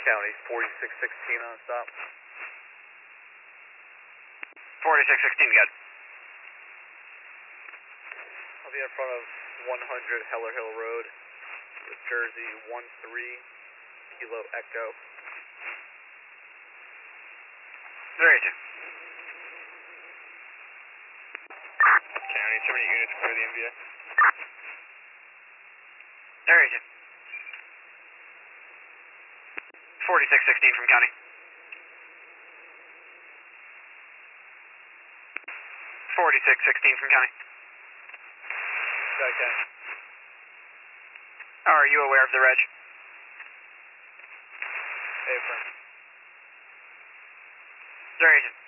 County, 4616 on stop. 4616, good. I'll be in front of 100 Heller Hill Road, New Jersey, 13 Kilo Echo. 32. County, too many units clear the MVA. 32. 4616 from county. 4616 from county. Okay. Are you aware of the reg? Apron. 32.